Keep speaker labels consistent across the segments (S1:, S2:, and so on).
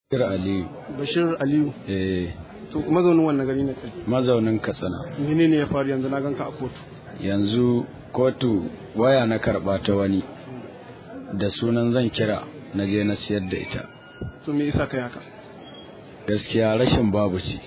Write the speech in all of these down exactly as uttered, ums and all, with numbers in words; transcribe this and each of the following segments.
S1: Bashir Aliyu.
S2: Bashir Aliyu.
S1: Eh.
S2: To mazaunin wannan gari ne kai?
S1: Mazaunin Katsina.
S2: Menene ya faru yanzu na ganka a kotu?
S1: Yanzu kotu waya na karba ta wani da sunan zan kira na je na siyar da ita.
S2: To me yasa kai haka?
S1: Gaskiya rashin babu ce.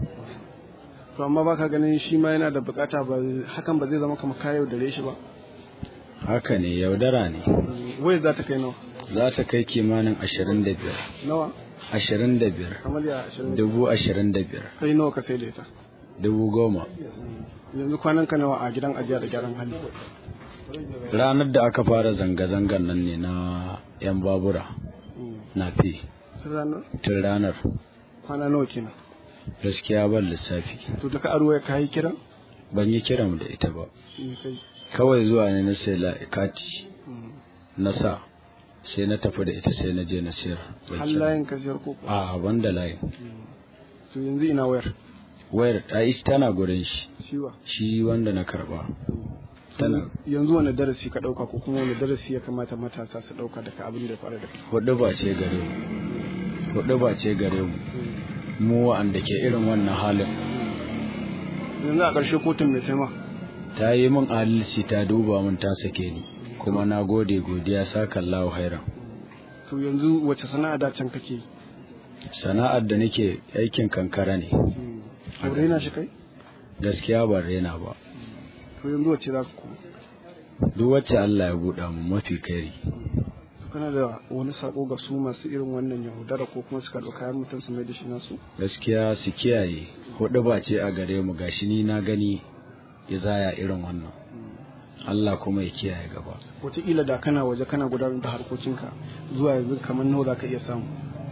S2: To amma baka ganin shi ma yana da bukata ba hakan ba zai zama kamar kayo da shi ba?
S1: Haka ne, yaudara ne.
S2: Wai za ta kai nawa?
S1: Za ta kai kimanin ashirin da biyar.
S2: Nawa?
S1: Ashirin da biyar.
S2: Kamar ya ashirin.
S1: Dubu ashirin da biyar.
S2: Kai nawa ka sai da ita?
S1: Dubu goma.
S2: Yanzu kwanan ka nawa a gidan ajiya da gyaran hali?
S1: Ranar da aka fara zanga-zangan nan ne na yan babura na fi.
S2: Ranar?
S1: Tun ranar.
S2: Kwana nawa kenan?
S1: Gaskiya ban lissafi.
S2: To da ka aro ka yi kiran?
S1: Ban yi kiran da ita ba.
S2: Me kai?
S1: Kawai zuwa ne na sai kati na sa sai na tafi da ita sai na je na siyar.
S2: Har layin ka siyar ko?
S1: A ban da layin.
S2: To yanzu ina wayar?
S1: Wayar a ita tana gurin shi.
S2: Shiwa?
S1: Shi wanda na karba. Tana.
S2: Yanzu wani darasi ka dauka ko kuma wani darasi ya kamata matasa su dauka daga abin da ya faru da kai?
S1: Hudu ba ce gare mu. Hudu ba ce gare mu. Mu wa'anda ke irin wannan halin.
S2: Yanzu a ƙarshe kotun mai taima?
S1: Ta yi min adalci ta duba min ta sake ni kuma na gode godiya sakan lawo hairan.
S2: To yanzu wace sana'a da can kake?
S1: Sana'ar da nake aikin kankara ne.
S2: A raina shi kai?
S1: Gaskiya ban raina ba.
S2: To yanzu wace za ka kuma?
S1: Duk wacce Allah ya buɗa mu mafi kairi.
S2: Kana da wani sako ga su masu irin wannan yahudara ko kuma suka ɗauka kayan mutum su mai da shi nasu?
S1: Gaskiya su kiyaye hudu ba ce a gare mu gashi ni na gani ya zaya irin wannan. Allah kuma ya kiyaye gaba.
S2: Wataƙila da kana waje kana gudanar da harkokinka zuwa yanzu kamar nawa za ka iya samu?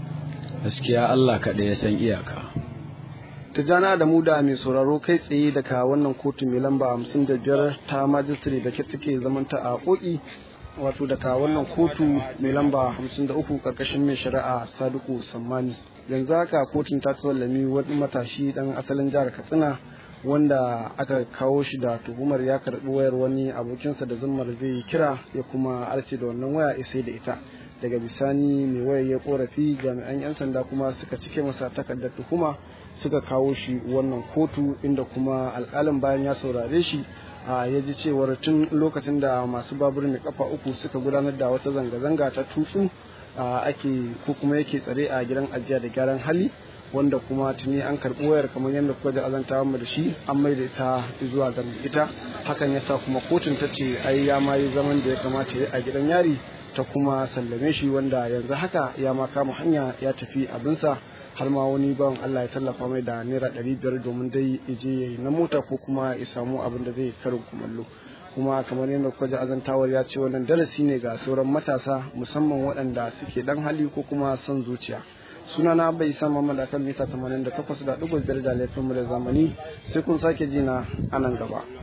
S1: Gaskiya Allah kaɗai ya san iyaka.
S2: Tijjana da mu da mai sauraro kai tsaye daga wannan kotu mai lamba hamsin da biyar ta majistare da ke take zamanta a koki wato daga wannan kotu mai lamba hamsin da uku karkashin mai shari'a Sadiku Sammani. Yanzu haka kotun ta tsallami wani matashi dan asalin jihar Katsina wanda aka kawo shi da tuhumar ya karbi wayar wani abokinsa da zummar zai kira ya kuma arce da wannan waya ya sai da ita. Daga bisani mai wayar ya korafi jami'an 'yan sanda kuma suka cike masa takardar tuhuma suka kawo shi wannan kotu inda kuma alƙalin bayan ya saurare shi ya ji cewar tun lokacin da masu babur mai kafa uku suka gudanar da wata zanga-zanga ta tutsu ake ko kuma yake tsare a gidan ajiya da gyaran hali wanda kuma tuni an karɓi wayar kamar yadda kuka ji azantawa mu da shi an maida ita zuwa ga ita hakan yasa kuma kotun ta ce ai ya ma yi zaman da ya kamata ya a gidan yari ta kuma sallame shi wanda yanzu haka ya ma kama hanya ya tafi abinsa har ma wani bawan Allah ya tallafa mai da naira ɗari biyar domin dai ya je ya yi na mota ko kuma ya samu abin da zai karin kumallo kuma kamar yadda kuka ji azantawar ya ce wannan darasi ne ga sauran matasa musamman waɗanda suke dan hali ko kuma son zuciya. Sunana bai sa Muhammad akan mita tamanin da takwas da ɗigo biyar da laifin mu da zamani sai kun sake ji na anan gaba.